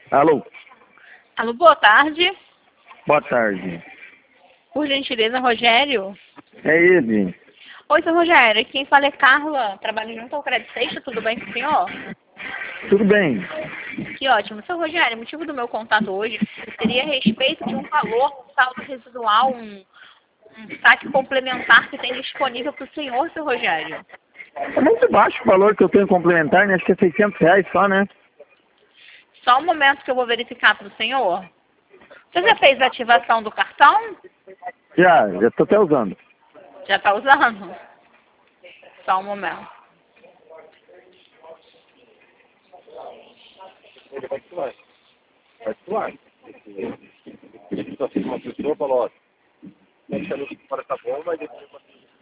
Alô, Alô, boa tarde. boa tarde. Por gentileza, Rogério. É ele. Oi, seu Rogério. Quem fala é Carla. Trabalho junto ao Crédito Sexta. Tudo bem com o senhor? Tudo bem? Que ótimo. Seu Rogério, o motivo do meu contato hoje seria a respeito de um valor, um saldo residual, um saque complementar que tem disponível para o senhor, seu Rogério. É muito baixo o valor que eu tenho complementar, né? Acho que é R$ 600 só, né? Só um momento que eu vou verificar para o senhor. Você já fez a ativação do cartão? Já estou até usando. Já está usando? Só um momento. Ele vai atuar. Vai atuar. Ele só fica uma pessoa e fala, ó, deixa a luz fora tá bom, mas depois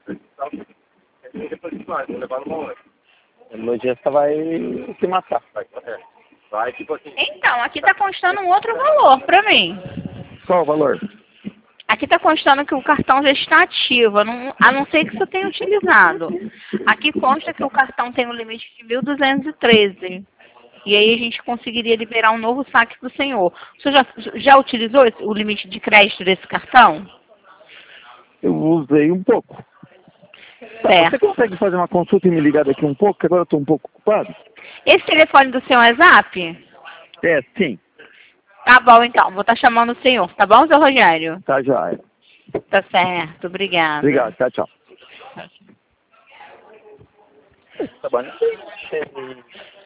depois vai levar numa hora. O lojista vai se matar. Vai, tipo assim. Então, aqui está constando um outro valor para mim. Qual o valor? Aqui está constando que o cartão já está ativo, a não ser que você tenha utilizado. Aqui consta que o cartão tem um limite de 1.213. E aí a gente conseguiria liberar um novo saque para o senhor. O senhor já utilizou o limite de crédito desse cartão? Eu usei um pouco. Você Certo. consegue fazer uma consulta e me ligar daqui um pouco, que agora eu estou um pouco ocupado? Esse telefone do senhor é Zap? É, sim. Tá bom, então. Vou estar chamando o senhor. Tá bom, seu Rogério? Tá, joia. Tá certo. Obrigada. Obrigado, tchau. Tá bom.